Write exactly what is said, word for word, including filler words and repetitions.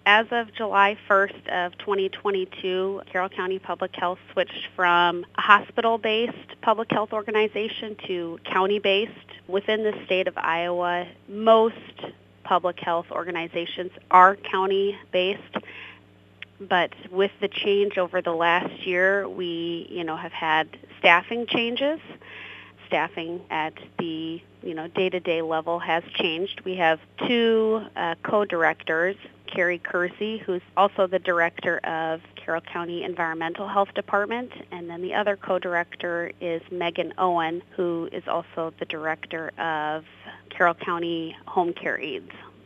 As of July first of twenty twenty-two, Carroll County Public Health switched from a hospital-based public health organization to county-based. Within the state of Iowa, most public health organizations are county-based, but with the change over the last year, we, you know, have had staffing changes. Staffing at the, you know, day-to-day level has changed. We have two uh, co-directors, Carrie Kersey, who's also the director of Carroll County Environmental Health Department, and then the other co-director is Megan Owen, who is also the director of Carroll County Home Care Aides.